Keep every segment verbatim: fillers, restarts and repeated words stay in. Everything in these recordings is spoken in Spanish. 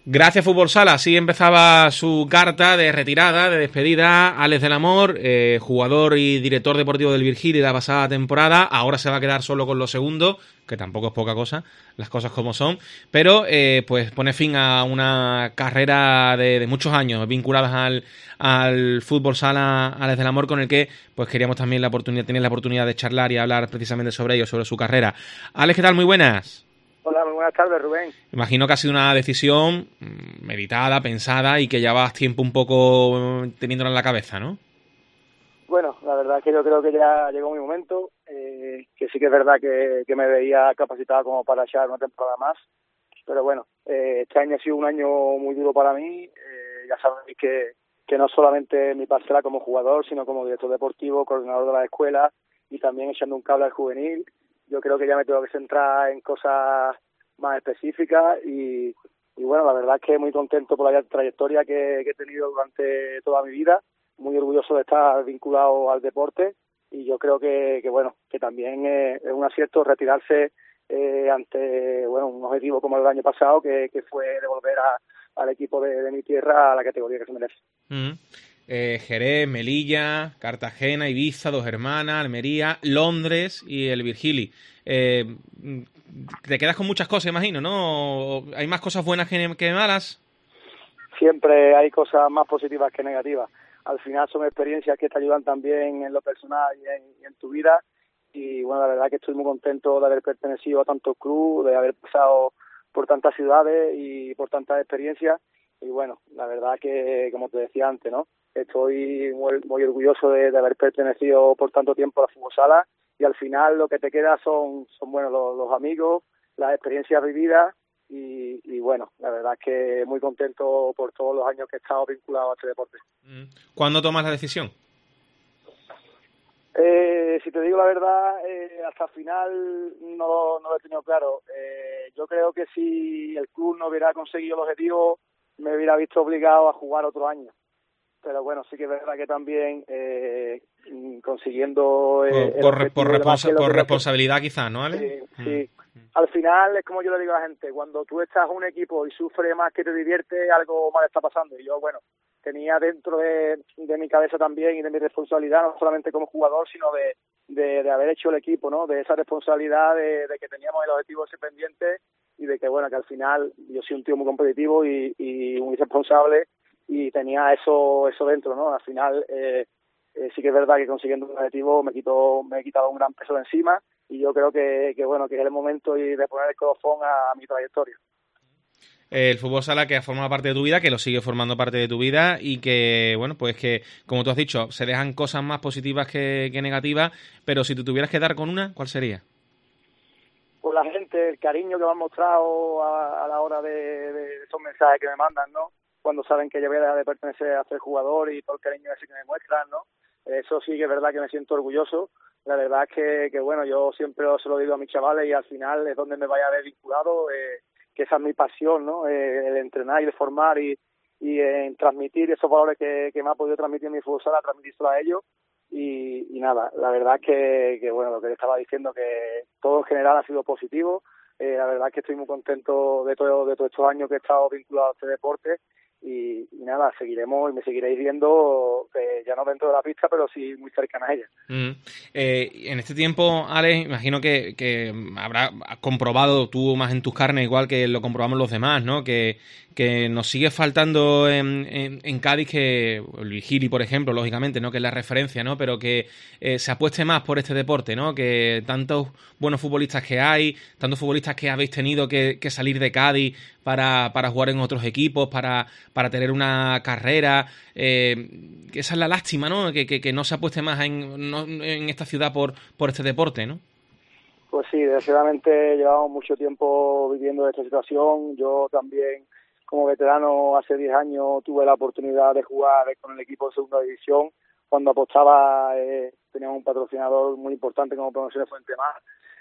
Gracias, Fútbol Sala. Así empezaba su carta de retirada, de despedida. Alex del Amor, eh, jugador y director deportivo del Virgili de la pasada temporada. Ahora se va a quedar solo con lo segundo, que tampoco es poca cosa, las cosas como son. Pero eh, pues pone fin a una carrera de, de muchos años vinculadas al, al Fútbol Sala Alex del Amor, con el que pues queríamos también la oportunidad, tener la oportunidad de charlar y hablar precisamente sobre ello, sobre su carrera. Alex, ¿qué tal? Muy buenas. Hola, muy buenas tardes, Rubén. Imagino que ha sido una decisión meditada, pensada y que llevabas tiempo un poco teniéndola en la cabeza, ¿no? Bueno, la verdad es que yo creo que ya llegó mi momento, eh, que sí que es verdad que, que me veía capacitado como para echar una temporada más, pero bueno, eh, este año ha sido un año muy duro para mí, eh, ya sabéis que, que no solamente mi parcela como jugador, sino como director deportivo, coordinador de la escuela y también echando un cable al juvenil. Yo creo que ya me tengo que centrar en cosas más específicas y, y bueno, la verdad es que muy contento por la trayectoria que, que he tenido durante toda mi vida, muy orgulloso de estar vinculado al deporte y yo creo que, que bueno, que también eh, es un acierto retirarse eh, ante bueno un objetivo como el del año pasado, que, que fue devolver a, al equipo de, de mi tierra a la categoría que se merece. Mm. Eh, Jerez, Melilla, Cartagena, Ibiza, Dos Hermanas, Almería, Londres y el Virgili. Eh, te quedas con muchas cosas, imagino, ¿no? ¿Hay más cosas buenas que, que malas? Siempre hay cosas más positivas que negativas. Al final son experiencias que te ayudan también en lo personal y en, y en tu vida. Y bueno, la verdad que estoy muy contento de haber pertenecido a tantos clubes, de haber pasado por tantas ciudades y por tantas experiencias. Y bueno, la verdad que, como te decía antes, ¿no? Estoy muy, muy orgulloso de, de haber pertenecido por tanto tiempo a la Fútbol Sala y al final lo que te queda son, son bueno, los, los amigos, las experiencias vividas y, y bueno, la verdad es que muy contento por todos los años que he estado vinculado a este deporte. ¿Cuándo tomas la decisión? Eh, si te digo la verdad, eh, hasta el final no, no lo he tenido claro. Eh, yo creo que si el club no hubiera conseguido el objetivo, me hubiera visto obligado a jugar otro año. Pero bueno, sí que es verdad que también eh, consiguiendo eh, Por, el por, por, responsa que por que responsabilidad quizás, ¿no, Ale? Sí, Mm. sí. Al final es como yo le digo a la gente, cuando tú estás en un equipo y sufres más que te divierte, algo mal está pasando. Y yo, bueno, tenía dentro de, de mi cabeza también y de mi responsabilidad, no solamente como jugador, sino de, de, de haber hecho el equipo, ¿no? De esa responsabilidad de, de que teníamos el objetivo ese pendiente y de que, bueno, que al final yo soy un tío muy competitivo y, y muy responsable y tenía eso eso dentro, ¿no? Al final eh, eh, sí que es verdad que consiguiendo un objetivo me quitó me he quitado un gran peso de encima y yo creo que, que bueno, que es el momento y de poner el colofón a, a mi trayectoria. El fútbol sala que ha formado parte de tu vida, que lo sigue formando parte de tu vida y que, bueno, pues que, como tú has dicho, se dejan cosas más positivas que, que negativas, pero si tú tuvieras que dar con una, ¿cuál sería? Pues la gente, el cariño que me han mostrado a, a la hora de, de esos mensajes que me mandan, ¿no? Cuando saben que yo voy a dejar de pertenecer a ser jugador y todo el cariño ese que me muestran, ¿no? Eso sí que es verdad que me siento orgulloso. La verdad es que, que bueno, yo siempre se lo digo a mis chavales y al final es donde me vaya a ver vinculado, eh, que esa es mi pasión, ¿no? Eh, el entrenar y el formar y, y en eh, transmitir esos valores que, que me ha podido transmitir mi fútbol sala, transmitírselo a ellos. Y, y nada, la verdad que, que, bueno, lo que le estaba diciendo, que todo en general ha sido positivo. Eh, la verdad es que estoy muy contento de, todo, de todos estos años que he estado vinculado a este deporte. Y, y nada, seguiremos y me seguiréis viendo, eh, ya no dentro de la pista, pero sí muy cercana a ella. Mm. Eh, en este tiempo, Alex, imagino que, que habrá comprobado tú más en tus carnes, igual que lo comprobamos los demás, ¿no? Que, que nos sigue faltando en, en, en Cádiz, que el Vigili, por ejemplo, lógicamente, ¿no? Que es la referencia, ¿no? Pero que eh, se apueste más por este deporte, ¿no? Que tantos buenos futbolistas que hay, tantos futbolistas que habéis tenido que, que salir de Cádiz para, para jugar en otros equipos, para, para tener una carrera. Eh, esa es la lástima, ¿no? Que, que, que no se apueste más en, no, en esta ciudad por, por este deporte, ¿no? Pues sí, desgraciadamente llevamos mucho tiempo viviendo esta situación. Yo también, como veterano, hace diez años tuve la oportunidad de jugar con el equipo de segunda división. Cuando apostaba, eh, teníamos un patrocinador muy importante como Promociones Fuentemar.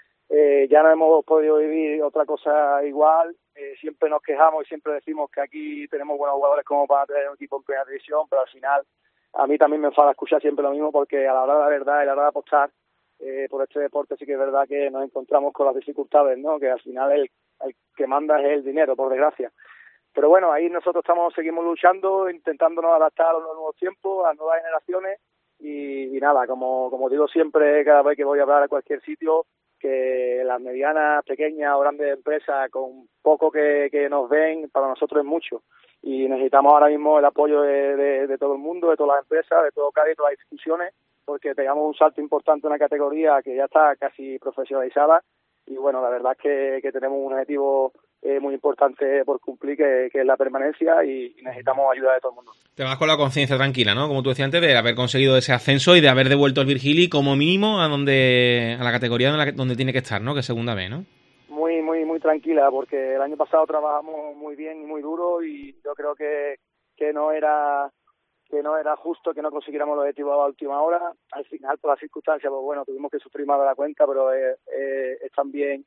Eh, ya no hemos podido vivir otra cosa igual. Eh, siempre nos quejamos y siempre decimos que aquí tenemos buenos jugadores como para tener un equipo en primera división, pero al final a mí también me enfada escuchar siempre lo mismo, porque a la hora de la verdad y a la hora de apostar eh, por este deporte sí que es verdad que nos encontramos con las dificultades, ¿no? Que al final el, el que manda es el dinero, por desgracia. pero bueno, ahí nosotros estamos seguimos luchando, intentándonos adaptar a los nuevos tiempos, a las nuevas generaciones y, y nada, como, como digo siempre, cada vez que voy a hablar a cualquier sitio, que las medianas, pequeñas o grandes empresas con poco que, que nos ven, para nosotros es mucho. Y necesitamos ahora mismo el apoyo de, de, de todo el mundo, de todas las empresas, de todo Cádiz, de todas las instituciones, porque pegamos un salto importante en una categoría que ya está casi profesionalizada. Y bueno, la verdad es que, que tenemos un objetivo eh, muy importante por cumplir, que, que es la permanencia, y, y necesitamos ayuda de todo el mundo. Te vas con la conciencia tranquila, ¿no? Como tú decías antes, de haber conseguido ese ascenso y de haber devuelto el Virgili como mínimo a donde a la categoría donde, donde tiene que estar, ¿no? Que es segunda B, ¿no? Muy, muy, muy tranquila, porque el año pasado trabajamos muy bien y muy duro, y yo creo que, que no era que no era justo que no consiguiéramos los objetivos a última hora. Al final, por las circunstancias, pues bueno, tuvimos que sufrir más de la cuenta, pero es, es, es también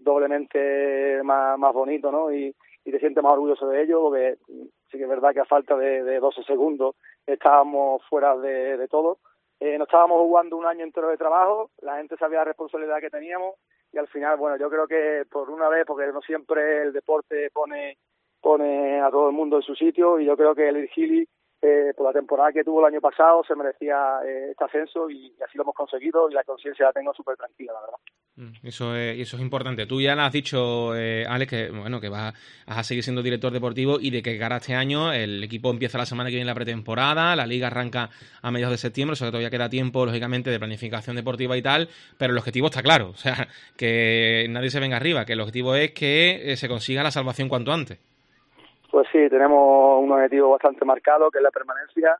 doblemente más, más bonito, ¿no? Y, y te sientes más orgulloso de ello, porque sí que es verdad que a falta de, de doce segundos estábamos fuera de, de todo. Eh, nos estábamos jugando un año entero de trabajo, la gente sabía la responsabilidad que teníamos, y al final, bueno, yo creo que por una vez, porque no siempre el deporte pone pone a todo el mundo en su sitio, y yo creo que el Virgili, eh, por la temporada que tuvo el año pasado, se merecía eh, este ascenso, y, y así lo hemos conseguido, y la conciencia la tengo súper tranquila, la verdad. Eso es, eso es importante. Tú ya lo has dicho, eh, Alex, que bueno, que vas a, vas a seguir siendo director deportivo, y de que cara a este año el equipo empieza la semana que viene la pretemporada, la liga arranca a mediados de septiembre, o sea que todavía queda tiempo, lógicamente, de planificación deportiva y tal, pero el objetivo está claro, o sea, que nadie se venga arriba, que el objetivo es que eh, se consiga la salvación cuanto antes. Pues sí, tenemos un objetivo bastante marcado, que es la permanencia.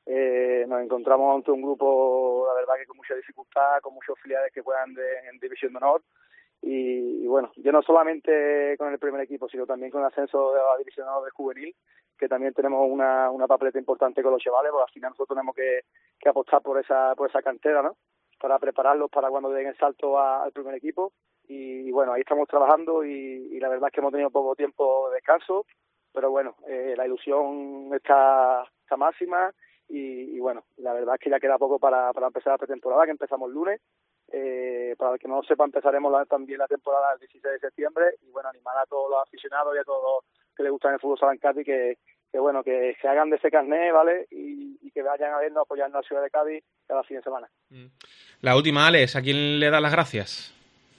Eh, nos encontramos ante un grupo, la verdad, que con mucha dificultad, con muchos filiales que juegan de, en División de Honor. Y, y bueno, yo no solamente con el primer equipo, sino también con el ascenso de la División de Honor de Juvenil, que también tenemos una, una papeleta importante con los chavales, porque al final nosotros tenemos que, que apostar por esa, por esa cantera, ¿no? Para prepararlos para cuando den el salto a, al primer equipo. Y, y bueno, ahí estamos trabajando, y, y la verdad es que hemos tenido poco tiempo de descanso, pero bueno, eh, la ilusión está, está máxima, y, y bueno, la verdad es que ya queda poco para, para empezar la pretemporada, que empezamos el lunes. Eh, para el que no lo sepa, empezaremos la, también la temporada el dieciséis de septiembre, y bueno, animar a todos los aficionados y a todos los que les gustan el fútbol sala en Cádiz, que, que bueno, que se hagan de ese carnet, ¿vale? Y, y que vayan a vernos, apoyarnos a la ciudad de Cádiz cada fin de semana. La última, Alex, ¿a quién le das las gracias?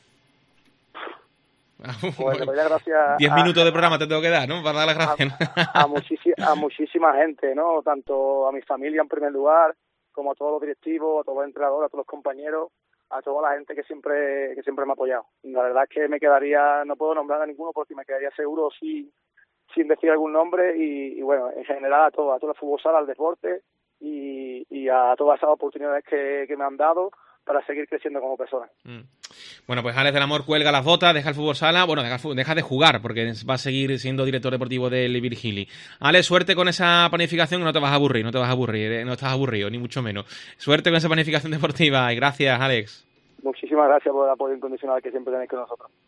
Pues le doy las gracias. Diez minutos de programa te tengo que dar, ¿no? Para dar las gracias. A, a, muchísima, a muchísima gente, ¿no? Tanto a mi familia en primer lugar, como a todos los directivos, a todos los entrenadores, a todos los compañeros, a toda la gente que siempre que siempre me ha apoyado. La verdad es que me quedaría, no puedo nombrar a ninguno porque me quedaría seguro sin, sin decir algún nombre, y, y bueno, en general a todo, a todo el fútbol sala, al deporte, y, y a todas esas oportunidades que, que me han dado para seguir creciendo como persona. Mm. Bueno, pues Alex del Amor cuelga las botas, deja el fútbol sala, bueno, deja, deja de jugar, porque va a seguir siendo director deportivo del Virgili. Alex, suerte con esa planificación, que no te vas a aburrir, no te vas a aburrir, no estás aburrido, ni mucho menos. Suerte con esa planificación deportiva, y gracias, Alex. Muchísimas gracias por el apoyo incondicional que siempre tenéis con nosotros.